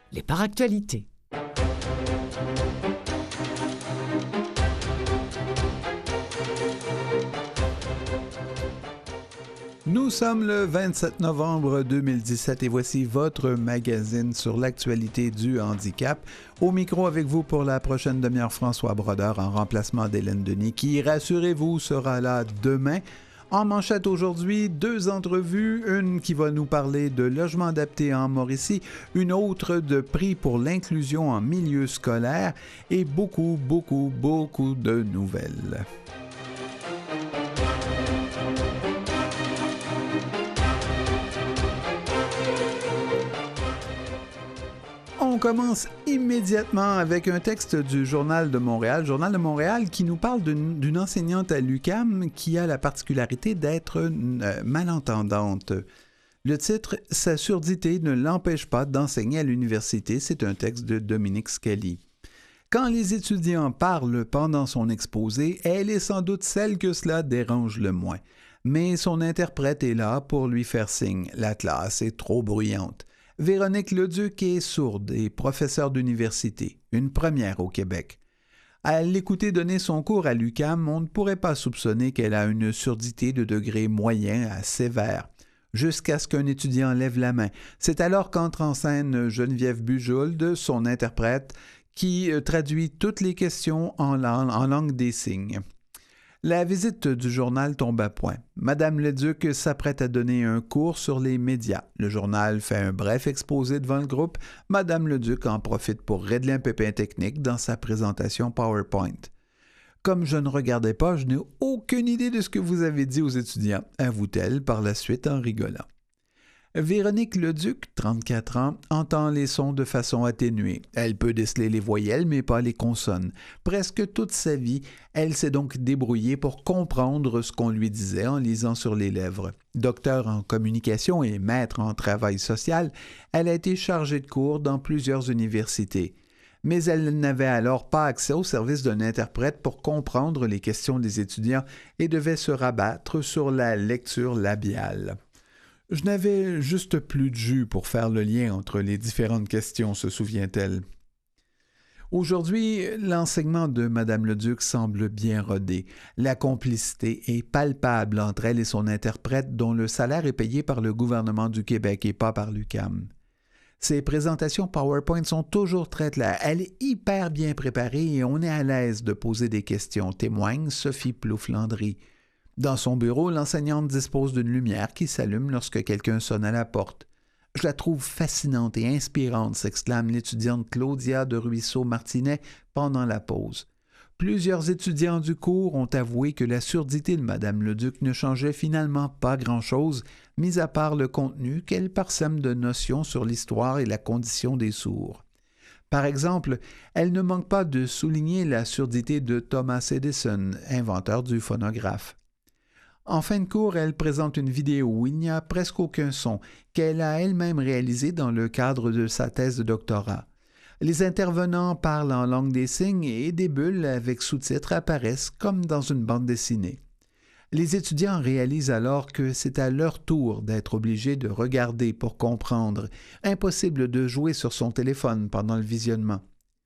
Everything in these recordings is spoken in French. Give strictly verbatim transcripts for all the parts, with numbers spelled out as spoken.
les paractualités. Nous sommes le vingt-sept novembre deux mille dix-sept et voici votre magazine sur l'actualité du handicap. Au micro avec vous pour la prochaine demi-heure, François Brodeur en remplacement d'Hélène Denis qui, rassurez-vous, sera là demain. En manchette aujourd'hui, deux entrevues, une qui va nous parler de logement adapté en Mauricie, une autre de prix pour l'inclusion en milieu scolaire et beaucoup, beaucoup, beaucoup de nouvelles. On commence immédiatement avec un texte du Journal de Montréal. Journal de Montréal qui nous parle d'une, d'une enseignante à l'U Q A M qui a la particularité d'être euh, malentendante. Le titre « Sa surdité ne l'empêche pas d'enseigner à l'université », c'est un texte de Dominique Scali. Quand les étudiants parlent pendant son exposé, elle est sans doute celle que cela dérange le moins. Mais son interprète est là pour lui faire signe. La classe est trop bruyante. Véronique Leduc est sourde et professeure d'université, une première au Québec. À l'écouter donner son cours à l'U Q A M, on ne pourrait pas soupçonner qu'elle a une surdité de degré moyen à sévère, jusqu'à ce qu'un étudiant lève la main. C'est alors qu'entre en scène Geneviève Bujold, son interprète, qui traduit toutes les questions en langue, en langue des signes. La visite du journal tombe à point. Madame Leduc s'apprête à donner un cours sur les médias. Le journal fait un bref exposé devant le groupe. Madame Leduc en profite pour régler un pépin technique dans sa présentation PowerPoint. Comme je ne regardais pas, je n'ai aucune idée de ce que vous avez dit aux étudiants, avoue-t-elle par la suite en rigolant. Véronique Leduc, trente-quatre ans, entend les sons de façon atténuée. Elle peut déceler les voyelles, mais pas les consonnes. Presque toute sa vie, elle s'est donc débrouillée pour comprendre ce qu'on lui disait en lisant sur les lèvres. Docteur en communication et maître en travail social, elle a été chargée de cours dans plusieurs universités. Mais elle n'avait alors pas accès au service d'un interprète pour comprendre les questions des étudiants et devait se rabattre sur la lecture labiale. Je n'avais juste plus de jus pour faire le lien entre les différentes questions, se souvient-elle. Aujourd'hui, l'enseignement de Madame Leduc semble bien rodé. La complicité est palpable entre elle et son interprète, dont le salaire est payé par le gouvernement du Québec et pas par l'U Q A M. Ses présentations PowerPoint sont toujours très claires. Elle est hyper bien préparée et on est à l'aise de poser des questions, témoigne Sophie Plouffe-Landry. Dans son bureau, l'enseignante dispose d'une lumière qui s'allume lorsque quelqu'un sonne à la porte. « Je la trouve fascinante et inspirante », s'exclame l'étudiante Claudia de Ruisseau-Martinet pendant la pause. Plusieurs étudiants du cours ont avoué que la surdité de Madame Leduc ne changeait finalement pas grand-chose, mis à part le contenu qu'elle parsème de notions sur l'histoire et la condition des sourds. Par exemple, elle ne manque pas de souligner la surdité de Thomas Edison, inventeur du phonographe. En fin de cours, elle présente une vidéo où il n'y a presque aucun son, qu'elle a elle-même réalisée dans le cadre de sa thèse de doctorat. Les intervenants parlent en langue des signes et des bulles avec sous-titres apparaissent comme dans une bande dessinée. Les étudiants réalisent alors que c'est à leur tour d'être obligés de regarder pour comprendre. Impossible de jouer sur son téléphone pendant le visionnement.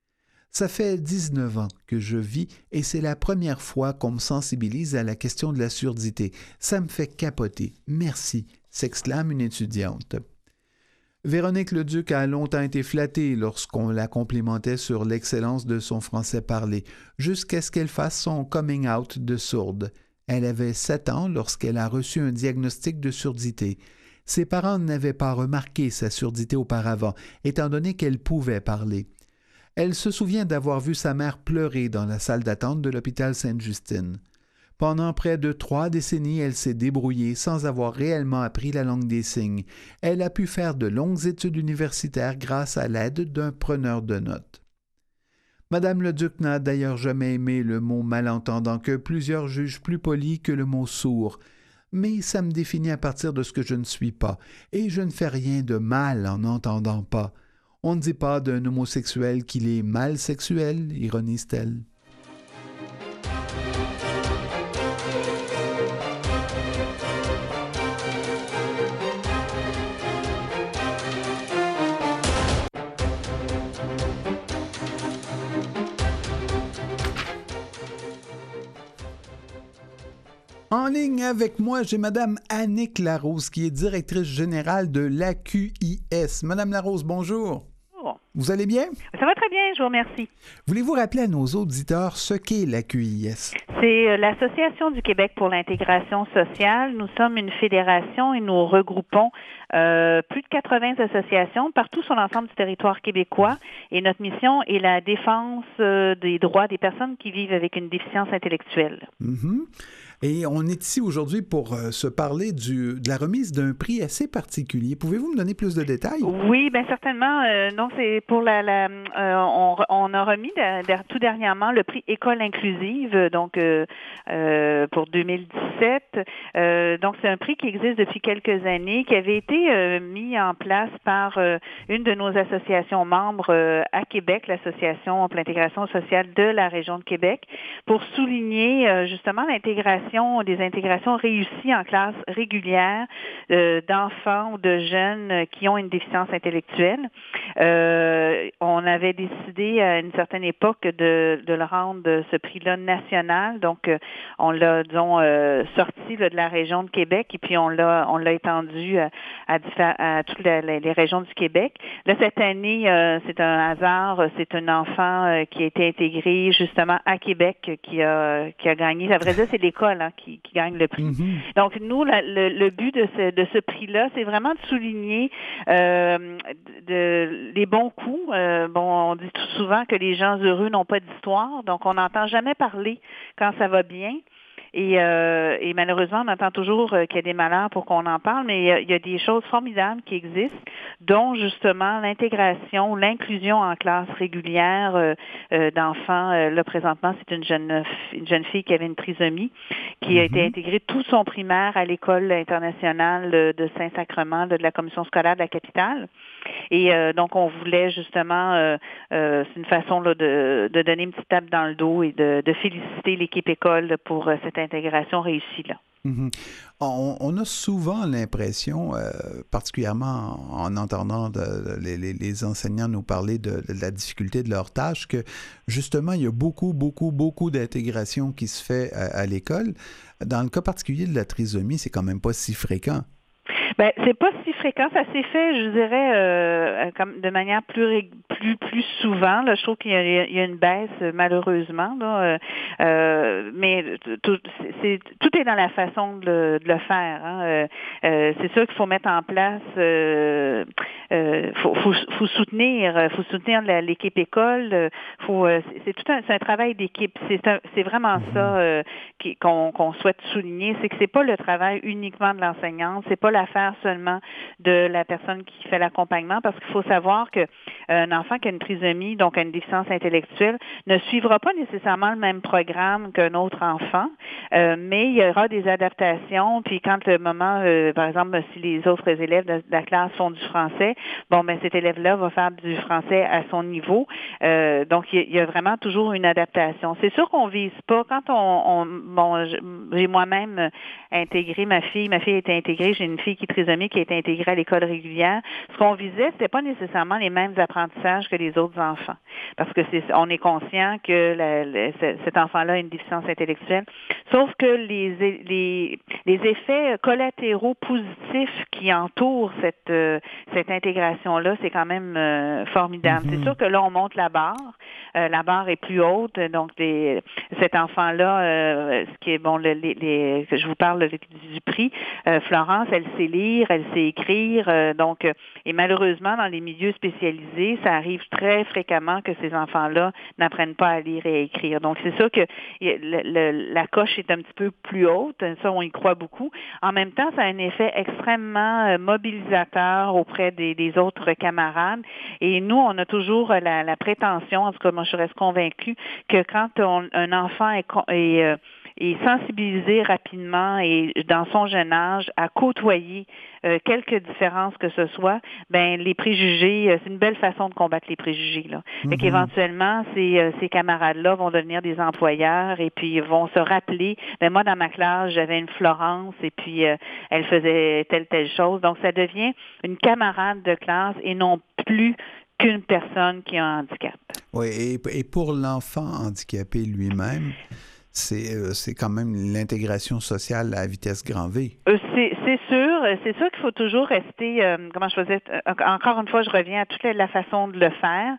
Ça fait dix-neuf ans que je vis et c'est la première fois qu'on me sensibilise à la question de la surdité. Ça me fait capoter. Merci, s'exclame une étudiante. Véronique Leduc a longtemps été flattée lorsqu'on la complimentait sur l'excellence de son français parlé, jusqu'à ce qu'elle fasse son coming out de sourde. Elle avait sept ans lorsqu'elle a reçu un diagnostic de surdité. Ses parents n'avaient pas remarqué sa surdité auparavant, étant donné qu'elle pouvait parler. Elle se souvient d'avoir vu sa mère pleurer dans la salle d'attente de l'hôpital Sainte-Justine. Pendant près de trois décennies, elle s'est débrouillée sans avoir réellement appris la langue des signes. Elle a pu faire de longues études universitaires grâce à l'aide d'un preneur de notes. Madame Leduc n'a d'ailleurs jamais aimé le mot malentendant, que plusieurs jugent plus poli que le mot sourd. Mais ça me définit à partir de ce que je ne suis pas, et je ne fais rien de mal en n'entendant pas. On ne dit pas d'un homosexuel qu'il est mal sexuel, ironise-t-elle. En ligne avec moi, j'ai Madame Annick Larose, qui est directrice générale de l'A Q I S. Madame Larose, bonjour. Bonjour. Vous allez bien? Ça va très bien, je vous remercie. Voulez-vous rappeler à nos auditeurs ce qu'est l'A Q I S? C'est l'Association du Québec pour l'intégration sociale. Nous sommes une fédération et nous regroupons euh, plus de quatre-vingts associations partout sur l'ensemble du territoire québécois. Et notre mission est la défense euh, des droits des personnes qui vivent avec une déficience intellectuelle. Mm-hmm. Et on est ici aujourd'hui pour euh, se parler du, de la remise d'un prix assez particulier. Pouvez-vous me donner plus de détails? Oui, bien certainement. Euh, donc, c'est pour la... la euh, on, on a remis de, de, tout dernièrement le prix École inclusive, donc euh, euh, pour deux mille dix-sept. Euh, donc, c'est un prix qui existe depuis quelques années, qui avait été euh, mis en place par euh, une de nos associations membres euh, à Québec, l'Association pour l'intégration sociale de la région de Québec, pour souligner euh, justement l'intégration des intégrations réussies en classe régulière euh, d'enfants ou de jeunes qui ont une déficience intellectuelle. Euh, on avait décidé à une certaine époque de, de le rendre ce prix-là national. Donc, euh, on l'a, disons, euh, sorti là, de la région de Québec et puis on l'a, on l'a étendu à, à, diffé- à toutes les, les régions du Québec. Là, cette année, euh, c'est un hasard. C'est un enfant euh, qui a été intégré justement à Québec qui a, qui a gagné. À vrai dire, c'est l'école hein, qui, qui gagne le prix. Mm-hmm. Donc, nous, la, le, le but de ce, de ce prix-là, c'est vraiment de souligner euh, de, les bons coups. Euh, bon, on dit tout souvent que les gens heureux n'ont pas d'histoire, donc on n'entend jamais parler quand ça va bien. Et, euh, et malheureusement, on entend toujours euh, qu'il y a des malheurs pour qu'on en parle, mais il y a, il y a des choses formidables qui existent, dont justement l'intégration, l'inclusion en classe régulière euh, euh, d'enfants. Euh, là, présentement, c'est une jeune, une jeune fille qui avait une trisomie, qui a mm-hmm. été intégrée tout son primaire à l'école internationale de Saint-Sacrement, de la commission scolaire de la capitale. Et euh, donc, on voulait justement, euh, euh, c'est une façon là, de, de donner une petite tape dans le dos et de, de féliciter l'équipe école pour euh, cette intégration réussie-là. Mm-hmm. On, on a souvent l'impression, euh, particulièrement en, en entendant de, de, les, les enseignants nous parler de, de la difficulté de leur tâche, que justement, il y a beaucoup, beaucoup, beaucoup d'intégration qui se fait à, à l'école. Dans le cas particulier de la trisomie, c'est quand même pas si fréquent. Ben, c'est pas si fréquent. Ça s'est fait, je dirais, euh, comme de manière plus plus plus souvent. Là, je trouve qu'il y a, il y a une baisse malheureusement. Là, euh, mais tout, c'est, tout est dans la façon de, de le faire. Hein. Euh, euh, c'est sûr qu'il faut mettre en place. Euh, euh, faut, faut, faut soutenir, faut soutenir la, l'équipe école. Faut, c'est, c'est tout un, c'est un travail d'équipe. C'est, un, c'est vraiment ça euh, qui, qu'on, qu'on souhaite souligner. C'est que c'est pas le travail uniquement de l'enseignante. C'est pas l'affaire seulement de la personne qui fait l'accompagnement, parce qu'il faut savoir que un enfant qui a une trisomie, donc une déficience intellectuelle, ne suivra pas nécessairement le même programme qu'un autre enfant, euh, mais il y aura des adaptations, puis quand le moment, euh, par exemple, si les autres élèves de la classe font du français, bon, ben cet élève-là va faire du français à son niveau, euh, donc il y a vraiment toujours une adaptation. C'est sûr qu'on vise pas, quand on, on bon, j'ai moi-même intégré ma fille, ma fille a été intégrée, j'ai une fille qui trisomique qui a été intégrée à l'école régulière. Ce qu'on visait, c'était pas nécessairement les mêmes apprentissages que les autres enfants, parce que c'est, on est conscient que la, la, cet enfant-là a une déficience intellectuelle. Sauf que les, les, les effets collatéraux positifs qui entourent cette, euh, cette intégration-là, c'est quand même euh, formidable. Mm-hmm. C'est sûr que là, on monte la barre. Euh, la barre est plus haute, donc les, cet enfant-là, euh, ce qui est bon, le, les, les, je vous parle du, du prix. Euh, Florence, elle sait lire, elle sait écrire, euh, donc, euh, et malheureusement, dans les milieux spécialisés, ça arrive très fréquemment que ces enfants-là n'apprennent pas à lire et à écrire. Donc, c'est sûr que le, le, la coche est un petit peu plus haute, ça, on y croit beaucoup. En même temps, ça a un effet extrêmement euh, mobilisateur auprès des, des autres camarades, et nous, on a toujours la, la prétention, en tout cas, moi, je reste convaincue que quand on, un enfant est, est, euh, est sensibilisé rapidement et dans son jeune âge à côtoyer euh, quelque différence que ce soit, ben les préjugés, euh, c'est une belle façon de combattre les préjugés, là. Mm-hmm. Fait qu'éventuellement, ces, euh, ces camarades-là vont devenir des employeurs et puis vont se rappeler, ben moi, dans ma classe, j'avais une Florence et puis euh, elle faisait telle, telle chose. Donc, ça devient une camarade de classe et non plus qu'une personne qui a un handicap. Oui, et, et pour l'enfant handicapé lui-même, c'est, euh, c'est quand même l'intégration sociale à vitesse grand V. Euh, c'est, c'est sûr, c'est sûr qu'il faut toujours rester, euh, comment je faisais, euh, encore une fois, je reviens à toute la, la façon de le faire.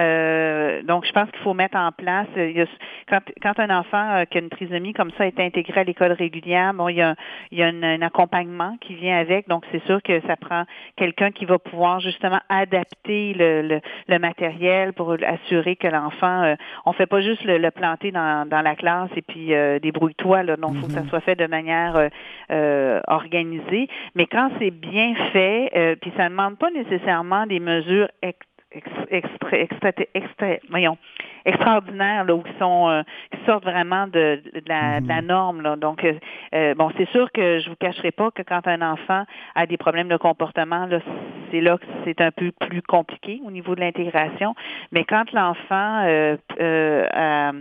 Euh, donc, je pense qu'il faut mettre en place, il y a, quand, quand un enfant euh, qui a une trisomie comme ça est intégré à l'école régulière, bon, il y a, il y a un, un accompagnement qui vient avec, donc c'est sûr que ça prend quelqu'un qui va pouvoir justement adapter le, le, le matériel pour assurer que l'enfant, euh, on fait pas juste le, le planter dans, dans la classe et puis euh, débrouille-toi, là, donc il faut que ça soit fait de manière euh, euh, organisée. Mais quand c'est bien fait, euh, puis ça ne demande pas nécessairement des mesures ex, ex, extra, extra, extra, voyons, extraordinaires là, où qui sont euh, qui sortent vraiment de, de, la, de la norme. Là. Donc, euh, bon, c'est sûr que je vous cacherai pas que quand un enfant a des problèmes de comportement, là, c'est là que c'est un peu plus compliqué au niveau de l'intégration. Mais quand l'enfant euh, euh, a,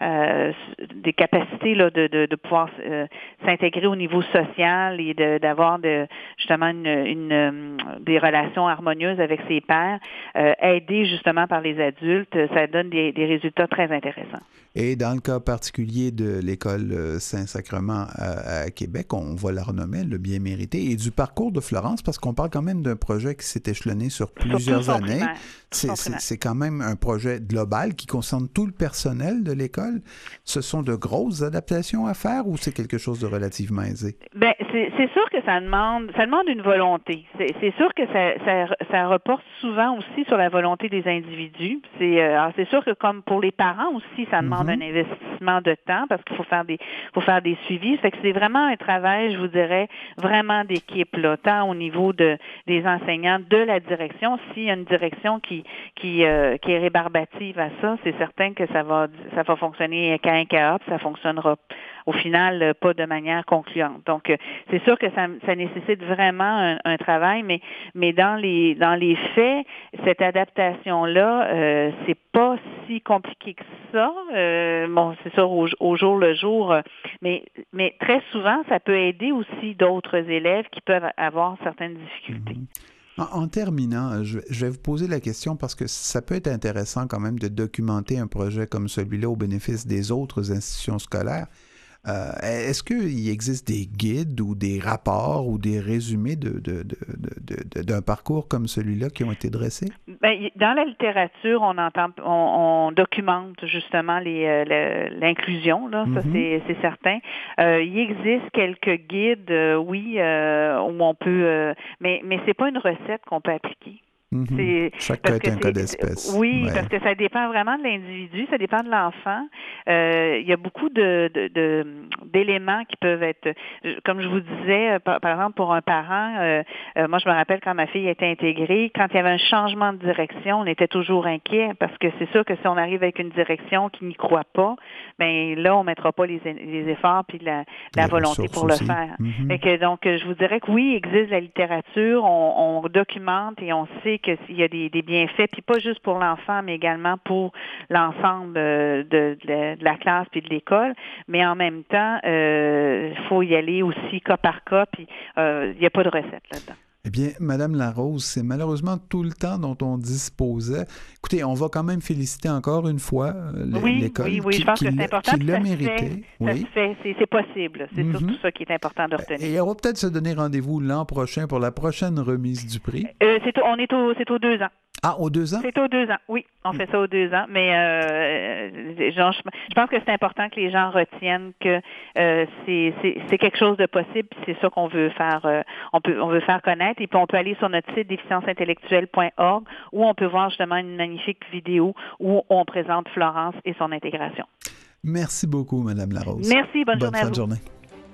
a des capacités là, de, de, de pouvoir euh, s'intégrer au niveau social et de, d'avoir de, justement une, une, des relations harmonieuses avec ses pairs, euh, aidés justement par les adultes, ça donne des, des résultats très intéressants. Et dans le cas particulier de l'école Saint-Sacrement à, à Québec, on va la renommer, le bien mérité, et du parcours de Florence, parce qu'on parle quand même d'un projet qui s'est échelonné sur plusieurs sur années. C'est, c'est, c'est quand même un projet global qui concerne tout le personnel de l'école. Ce sont de grosses adaptations à faire ou c'est quelque chose de relativement aisé? Bien, c'est, c'est sûr que ça demande ça demande une volonté. C'est, c'est sûr que ça, ça, ça reporte souvent aussi sur la volonté des individus. C'est, euh, alors c'est sûr que comme pour les parents aussi, ça demande mm-hmm. un investissement de temps parce qu'il faut faire des faut faire des suivis. Fait que c'est vraiment un travail, je vous dirais, vraiment d'équipe, là, tant au niveau de des enseignants, de la direction. S'il y a une direction qui qui euh, qui est rébarbative à ça, c'est certain que ça va ça va fonctionner qu'à un cas, ça fonctionnera au final pas de manière concluante. Donc c'est sûr que ça, ça nécessite vraiment un, un travail, mais mais dans les dans les faits, cette adaptation là, euh, c'est pas si compliqué que ça. Euh, bon, c'est sûr au, au jour le jour, mais mais très souvent ça peut aider aussi d'autres élèves qui peuvent avoir certaines difficultés. Mm-hmm. En, en terminant, je, je vais vous poser la question parce que ça peut être intéressant quand même de documenter un projet comme celui-là au bénéfice des autres institutions scolaires. Euh, est-ce qu'il existe des guides ou des rapports ou des résumés de, de, de, de, de, d'un parcours comme celui-là qui ont été dressés? Bien, dans la littérature, on entend, on, on documente justement les, euh, l'inclusion, là, mm-hmm. ça c'est, c'est certain. Euh, il existe quelques guides, euh, oui, euh, où on peut, euh, mais mais c'est pas une recette qu'on peut appliquer. Mm-hmm. C'est, Chaque cas est un cas d'espèce. Oui, ouais. parce que ça dépend vraiment de l'individu, ça dépend de l'enfant. Euh, il y a beaucoup de, de, de d'éléments qui peuvent être, comme je vous disais, par, par exemple pour un parent, euh, euh, moi je me rappelle quand ma fille était intégrée, quand il y avait un changement de direction, on était toujours inquiet parce que c'est sûr que si on arrive avec une direction qui n'y croit pas, ben là on mettra pas les, les efforts puis la, la volonté pour aussi. Le faire. Mm-hmm. Et que donc je vous dirais que oui, il existe la littérature, on, on documente et on sait qu'il y a des, des bienfaits, puis pas juste pour l'enfant, mais également pour l'ensemble de, de, la, de la classe puis de l'école. Mais en même temps, il euh, faut y aller aussi cas par cas, puis il euh, n'y a pas de recette là-dedans. Eh bien, Madame Larose, c'est malheureusement tout le temps dont on disposait. Écoutez, on va quand même féliciter encore une fois oui, l'école oui, oui, qui, je pense qui, que c'est important. qui l'a mérité. Fait, oui. Ça se fait, c'est, c'est possible. C'est mm-hmm. surtout ça qui est important de retenir. Et on va peut-être se donner rendez-vous l'an prochain pour la prochaine remise du prix. Euh, c'est, on est au, c'est aux deux ans. Ah, aux deux ans? C'est aux deux ans, oui. On fait ça aux deux ans. Mais euh, genre, je pense que c'est important que les gens retiennent que euh, c'est, c'est, c'est quelque chose de possible, puis c'est ça qu'on veut faire, euh, on peut, on veut faire connaître. Et puis on peut aller sur notre site déficience intellectuelle point org où on peut voir justement une magnifique vidéo où on présente Florence et son intégration. Merci beaucoup, Madame Larose. Merci, bonne, bonne journée à vous. Journée.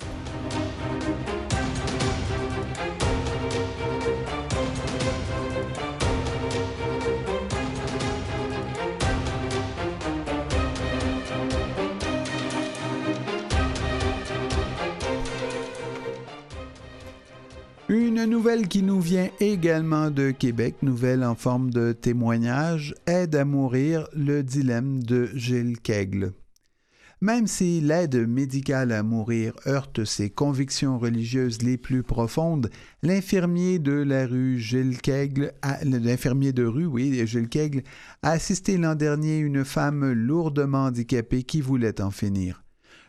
Une nouvelle qui nous vient également de Québec, nouvelle en forme de témoignage, Aide à mourir, le dilemme de Gilles Keigle. Même si l'aide médicale à mourir heurte ses convictions religieuses les plus profondes, l'infirmier de la rue Gilles Keigle, a, l'infirmier de rue, oui, Gilles Keigle, a assisté l'an dernier une femme lourdement handicapée qui voulait en finir.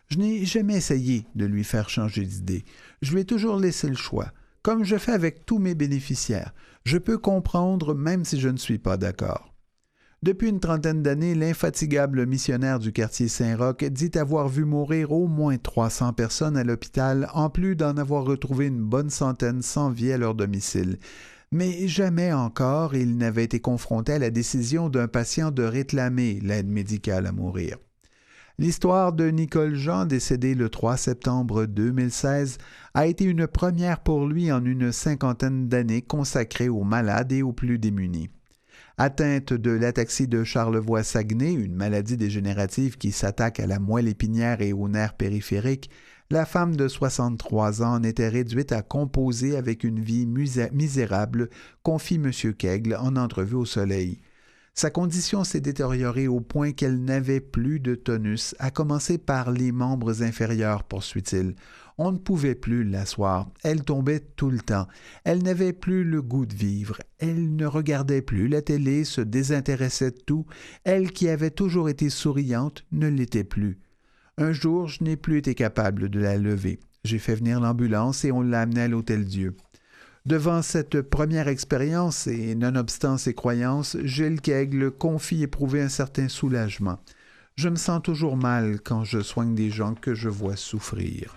Je n'ai jamais essayé de lui faire changer d'idée. Je lui ai toujours laissé le choix, comme je fais avec tous mes bénéficiaires. Je peux comprendre même si je ne suis pas d'accord. Depuis une trentaine d'années, l'infatigable missionnaire du quartier Saint-Roch dit avoir vu mourir au moins trois cents personnes à l'hôpital, en plus d'en avoir retrouvé une bonne centaine sans vie à leur domicile. Mais jamais encore il n'avait été confronté à la décision d'un patient de réclamer l'aide médicale à mourir. L'histoire de Nicole Jean, décédée le trois septembre deux mille seize, a été une première pour lui en une cinquantaine d'années consacrée aux malades et aux plus démunis. Atteinte de l'ataxie de Charlevoix-Saguenay, une maladie dégénérative qui s'attaque à la moelle épinière et aux nerfs périphériques, la femme de soixante-trois ans en était réduite à composer avec une vie misérable, confie M. Kegel en entrevue au Soleil. Sa condition s'est détériorée au point qu'elle n'avait plus de tonus, à commencer par les membres inférieurs, poursuit-il. On ne pouvait plus l'asseoir. Elle tombait tout le temps. Elle n'avait plus le goût de vivre. Elle ne regardait plus la télé, se désintéressait de tout. Elle qui avait toujours été souriante ne l'était plus. Un jour, je n'ai plus été capable de la lever. J'ai fait venir l'ambulance et on l'a amenée à l'Hôtel-Dieu. Devant cette première expérience, et nonobstant ses croyances, Gilles Kegel confie éprouver un certain soulagement. Je me sens toujours mal quand je soigne des gens que je vois souffrir.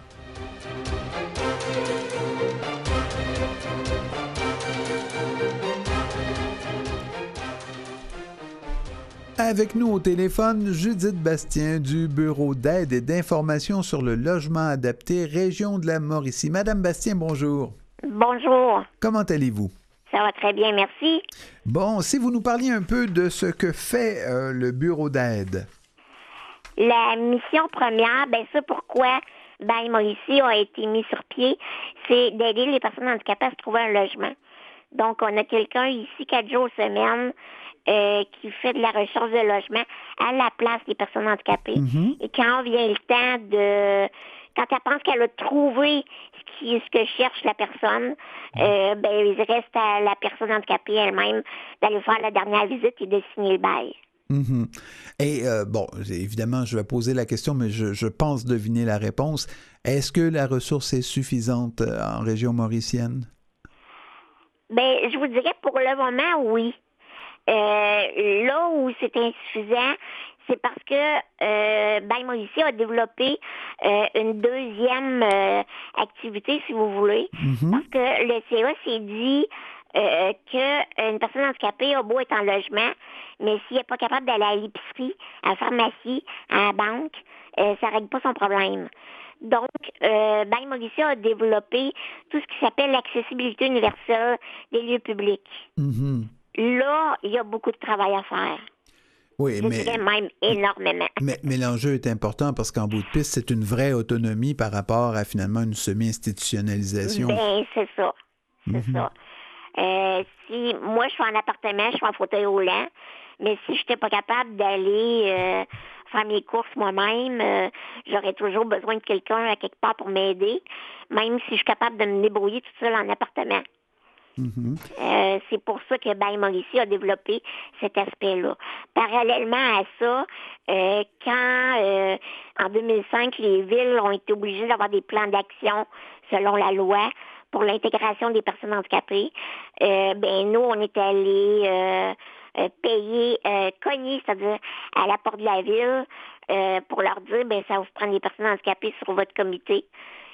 Avec nous au téléphone, Judith Bastien du Bureau d'aide et d'information sur le logement adapté, région de la Mauricie. Madame Bastien, bonjour. Bonjour. Comment allez-vous? Ça va très bien, merci. Bon, si vous nous parliez un peu de ce que fait euh, le Bureau d'aide. La mission première, ben ça pourquoi Bail Mauricie a été mis sur pied, c'est d'aider les personnes handicapées à se trouver un logement. Donc, on a quelqu'un ici, quatre jours semaine, euh, qui fait de la recherche de logement à la place des personnes handicapées. Mm-hmm. Et quand vient le temps de... Quand elle pense qu'elle a trouvé ce, qui, ce que cherche la personne, euh, ben, il reste à la personne handicapée elle-même d'aller faire la dernière visite et de signer le bail. Mm-hmm. Et euh, bon, évidemment, je vais poser la question, mais je, je pense deviner la réponse. Est-ce que la ressource est suffisante en région mauricienne? Ben, je vous dirais pour le moment, oui. Euh, là où c'est insuffisant, c'est parce que euh, Bail Mauricie a développé euh, une deuxième euh, activité, si vous voulez, mm-hmm. parce que le C A s'est dit euh, qu'une personne handicapée a beau être en logement, mais s'il n'est pas capable d'aller à l'épicerie, à la pharmacie, à la banque, euh, ça ne règle pas son problème. Donc, euh, Bail Mauricie a développé tout ce qui s'appelle l'accessibilité universelle des lieux publics. Mm-hmm. Là, il y a beaucoup de travail à faire. Oui, je mais, dirais même énormément. Mais, mais l'enjeu est important parce qu'en bout de piste, c'est une vraie autonomie par rapport à finalement une semi-institutionnalisation. Bien, c'est ça. C'est mm-hmm. ça. Euh, si moi, je suis en appartement, je suis en fauteuil roulant, mais si je n'étais pas capable d'aller euh, faire mes courses moi-même, euh, j'aurais toujours besoin de quelqu'un à quelque part pour m'aider, même si je suis capable de me débrouiller toute seule en appartement. Mm-hmm. Euh, c'est pour ça que Bail Mauricie a développé cet aspect-là. Parallèlement à ça, euh, quand euh, en deux mille cinq, les villes ont été obligées d'avoir des plans d'action selon la loi pour l'intégration des personnes handicapées, euh, ben nous, on est allés euh, euh, payer, euh, cogner, c'est-à-dire à la porte de la ville, euh, pour leur dire, ben ça va vous prendre des personnes handicapées sur votre comité.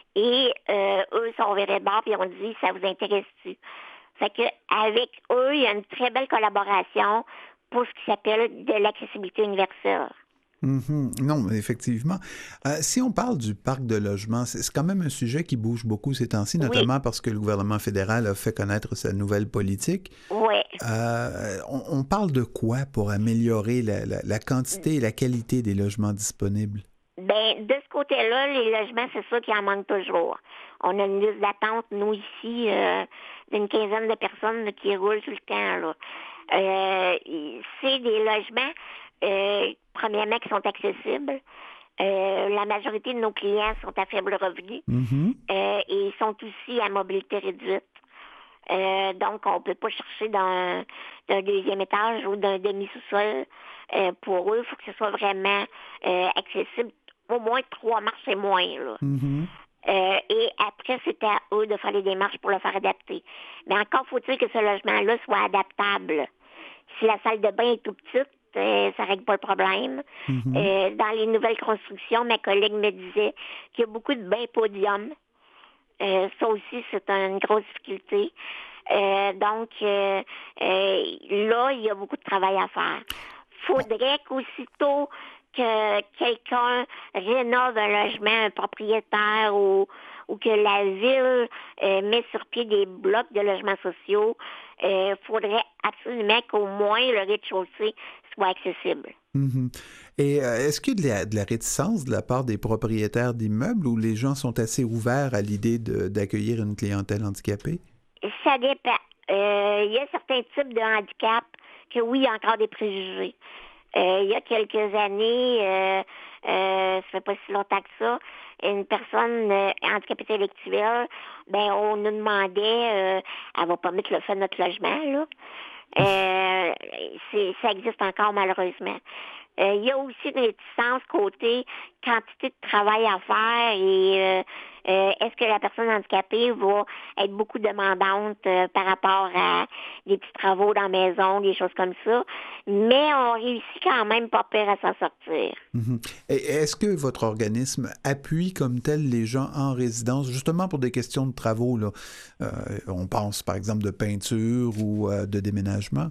Et euh, eux sont virés de bord et on dit, ça vous intéresse-tu? Fait que avec eux, il y a une très belle collaboration pour ce qui s'appelle de l'accessibilité universelle. Mm-hmm. Non, effectivement. Euh, si on parle du parc de logement, c'est, c'est quand même un sujet qui bouge beaucoup ces temps-ci, notamment oui. parce que le gouvernement fédéral a fait connaître sa nouvelle politique. Oui. Euh, on, on parle de quoi pour améliorer la, la, la quantité et la qualité des logements disponibles? Ben, de ce côté-là, les logements, c'est ça qui en manque toujours. On a une liste d'attente, nous, ici, euh, d'une quinzaine de personnes là, qui roulent tout le temps. Là. Euh, c'est des logements, euh, premièrement, qui sont accessibles. Euh, la majorité de nos clients sont à faible revenu. Mm-hmm. Euh, et ils sont aussi à mobilité réduite. Euh, donc, on ne peut pas chercher d'un, d'un deuxième étage ou d'un demi-sous-sol. Euh, pour eux, il faut que ce soit vraiment euh, accessible au moins trois marches et moins, là. Mm-hmm. Euh, et après, c'était à eux de faire les démarches pour le faire adapter. Mais encore faut-il que ce logement-là soit adaptable. Si la salle de bain est tout petite, euh, ça règle pas le problème. Mm-hmm. Euh, dans les nouvelles constructions, ma collègue me disait qu'il y a beaucoup de bains podium. Euh, ça aussi, c'est une grosse difficulté. Euh, donc, euh, euh, là, il y a beaucoup de travail à faire. Faudrait qu'aussitôt que quelqu'un rénove un logement, un propriétaire ou, ou que la ville euh, met sur pied des blocs de logements sociaux, il euh, faudrait absolument qu'au moins le rez-de-chaussée soit accessible. Mm-hmm. Et euh, est-ce qu'il y a de la, de la réticence de la part des propriétaires d'immeubles où les gens sont assez ouverts à l'idée de, d'accueillir une clientèle handicapée? Ça dépend. Euh, il y a certains types de handicap que oui, il y a encore des préjugés. Euh, il y a quelques années, euh, euh, ça fait pas si longtemps que ça, une personne euh, handicapée intellectuelle, ben on nous demandait, euh, elle va pas mettre le feu de notre logement, là. Euh, c'est, ça existe encore malheureusement. Euh, il y a aussi une réticence côté quantité de travail à faire et euh, euh, est-ce que la personne handicapée va être beaucoup demandante euh, par rapport à des petits travaux dans la maison, des choses comme ça. Mais on réussit quand même pas pire à s'en sortir. Mm-hmm. Et est-ce que votre organisme appuie comme tel les gens en résidence, justement pour des questions de travaux, là? Euh, on pense par exemple de peinture ou euh, de déménagement?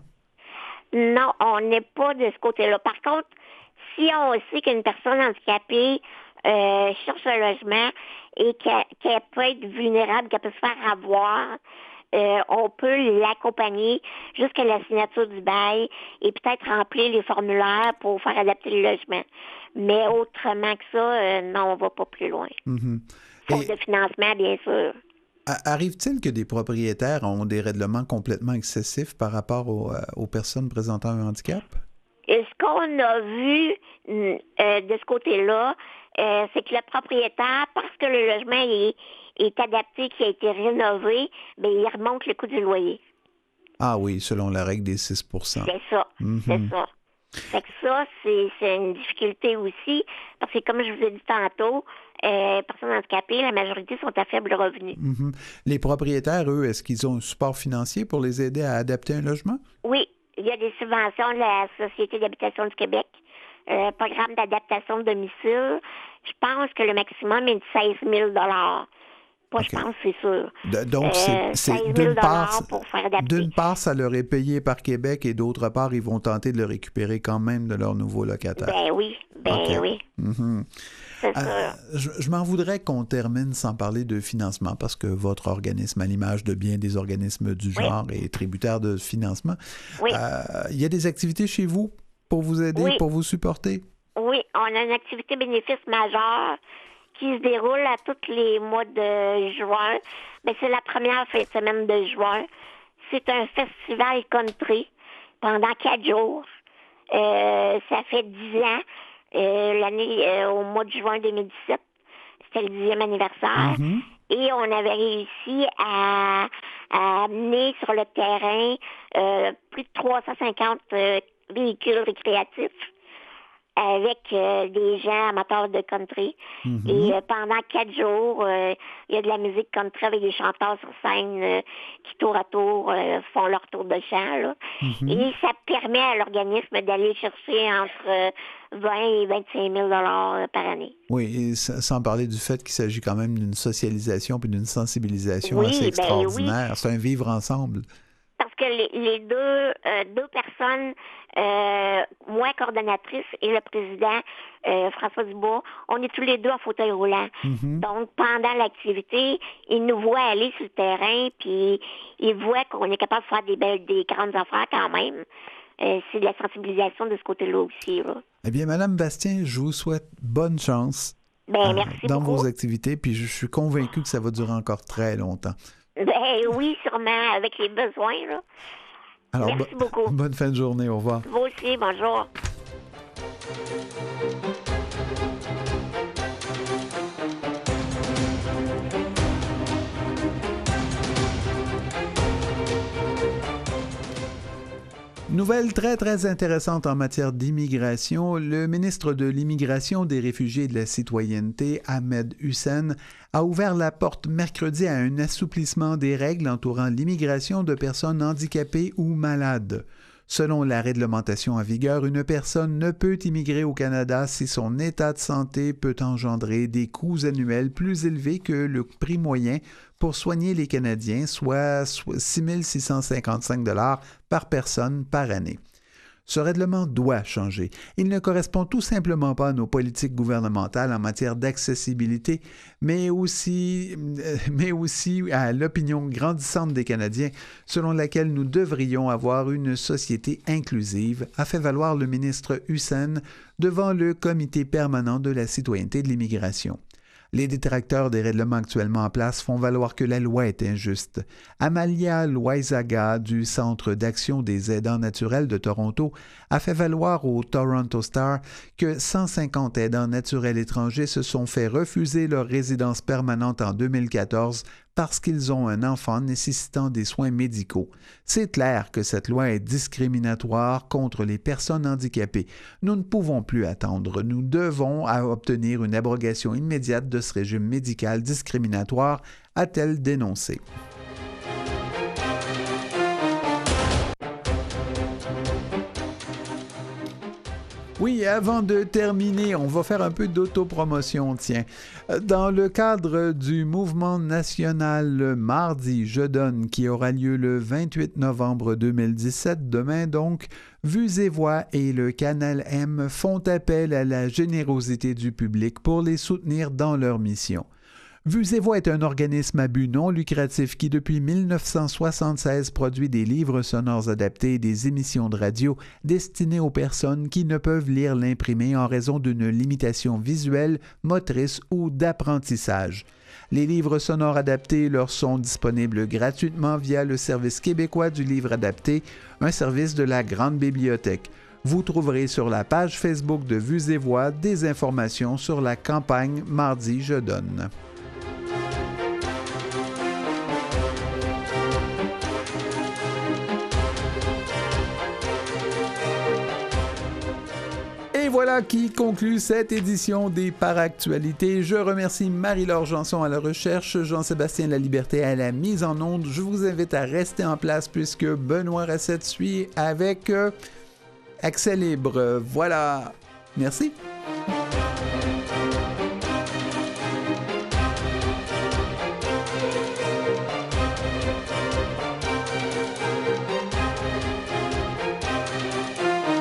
Non, on n'est pas de ce côté-là. Par contre, si on sait qu'une personne handicapée euh, cherche un logement et qu'elle, qu'elle peut être vulnérable, qu'elle peut se faire avoir, euh, on peut l'accompagner jusqu'à la signature du bail et peut-être remplir les formulaires pour faire adapter le logement. Mais autrement que ça, euh, non, on va pas plus loin. Mm-hmm. Faute de financement, bien sûr. Arrive-t-il que des propriétaires ont des règlements complètement excessifs par rapport aux, aux personnes présentant un handicap? Et ce qu'on a vu euh, de ce côté-là, euh, c'est que le propriétaire, parce que le logement est, est adapté, qui a été rénové, bien, il remonte le coût du loyer. Ah oui, selon la règle des six pour cent. C'est ça, mm-hmm. c'est ça. Fait que ça, c'est, c'est une difficulté aussi, parce que comme je vous ai dit tantôt, euh, personnes handicapées, la majorité sont à faible revenu. Mm-hmm. Les propriétaires, eux, est-ce qu'ils ont un support financier pour les aider à adapter un logement? Oui, il y a des subventions de la Société d'habitation du Québec, euh, programme d'adaptation de domicile. Je pense que le maximum est de seize mille dollars. Pas, okay. Je pense, c'est sûr. De, donc, c'est, euh, c'est d'une part, pour faire adapter. D'une part, ça leur est payé par Québec et d'autre part, ils vont tenter de le récupérer quand même de leur nouveau locataire. Ben oui, ben okay. oui. Mm-hmm. C'est sûr. Euh, je, je m'en voudrais qu'on termine sans parler de financement parce que votre organisme, à l'image de bien des organismes du genre, oui. est tributaire de financement. Oui. Euh, il y a des activités chez vous pour vous aider, oui. pour vous supporter? Oui, on a une activité bénéfice majeure qui se déroule à tous les mois de juin. Ben, c'est la première fin de semaine de juin. C'est un festival country pendant quatre jours. Euh, ça fait dix ans. Euh, l'année euh, au mois de juin deux mille dix-sept. C'était le dixième anniversaire. Mm-hmm. Et on avait réussi à, à amener sur le terrain euh, plus de trois cent cinquante euh, véhicules récréatifs avec euh, des gens amateurs de country. Mm-hmm. Et euh, pendant quatre jours, il euh, y a de la musique country avec des chanteurs sur scène euh, qui, tour à tour, euh, font leur tour de chant. Là. Mm-hmm. Et ça permet à l'organisme d'aller chercher entre vingt et vingt-cinq mille dollars par année. Oui, et sans parler du fait qu'il s'agit quand même d'une socialisation puis d'une sensibilisation oui, assez extraordinaire. Ben oui. C'est un vivre ensemble. Parce que les, les deux, euh, deux personnes, euh, moi, coordonnatrice, et le président, euh, François Dubois, on est tous les deux en fauteuil roulant. Mm-hmm. Donc, pendant l'activité, ils nous voient aller sur le terrain, puis ils voient qu'on est capable de faire des belles, des grandes affaires quand même. Euh, c'est de la sensibilisation de ce côté-là aussi. Là. Eh bien, Madame Bastien, je vous souhaite bonne chance ben, euh, merci dans beaucoup. vos activités, puis je suis convaincu que ça va durer encore très longtemps. Ben oui, sûrement, avec les besoins, là. Alors, merci bo- beaucoup. Bonne fin de journée, au revoir. Vous aussi, bonjour. Nouvelle très, très intéressante en matière d'immigration. Le ministre de l'Immigration, des Réfugiés et de la Citoyenneté, Ahmed Hussein, a ouvert la porte mercredi à un assouplissement des règles entourant l'immigration de personnes handicapées ou malades. Selon la réglementation en vigueur, une personne ne peut immigrer au Canada si son état de santé peut engendrer des coûts annuels plus élevés que le prix moyen pour soigner les Canadiens, soit six mille six cent cinquante-cinq dollars par personne par année. Ce règlement doit changer. Il ne correspond tout simplement pas à nos politiques gouvernementales en matière d'accessibilité, mais aussi, mais aussi à l'opinion grandissante des Canadiens, selon laquelle nous devrions avoir une société inclusive, a fait valoir le ministre Hussein devant le Comité permanent de la citoyenneté et de l'immigration. Les détracteurs des règlements actuellement en place font valoir que la loi est injuste. Amalia Loizaga, du Centre d'action des aidants naturels de Toronto, a fait valoir au Toronto Star que cent cinquante aidants naturels étrangers se sont fait refuser leur résidence permanente en deux mille quatorze parce qu'ils ont un enfant nécessitant des soins médicaux. C'est clair que cette loi est discriminatoire contre les personnes handicapées. Nous ne pouvons plus attendre. Nous devons obtenir une abrogation immédiate de ce régime médical discriminatoire, a-t-elle dénoncé. Oui, avant de terminer, on va faire un peu d'autopromotion, tiens. Dans le cadre du mouvement national Mardi Je donne, qui aura lieu le vingt-huit novembre deux mille dix-sept, demain donc, Vues et Voix et le Canal M font appel à la générosité du public pour les soutenir dans leur mission. Vues et Voix est un organisme à but non lucratif qui, depuis mille neuf cent soixante-seize, produit des livres sonores adaptés et des émissions de radio destinées aux personnes qui ne peuvent lire l'imprimé en raison d'une limitation visuelle, motrice ou d'apprentissage. Les livres sonores adaptés leur sont disponibles gratuitement via le service québécois du livre adapté, un service de la Grande Bibliothèque. Vous trouverez sur la page Facebook de Vues et Voix des informations sur la campagne Mardi Je donne. Et voilà qui conclut cette édition des Paractualités. Je remercie Marie-Laure Janson à la recherche, Jean-Sébastien Laliberté à la mise en onde. Je vous invite à rester en place puisque Benoît Racette suit avec euh, Accès libre. Voilà. Merci.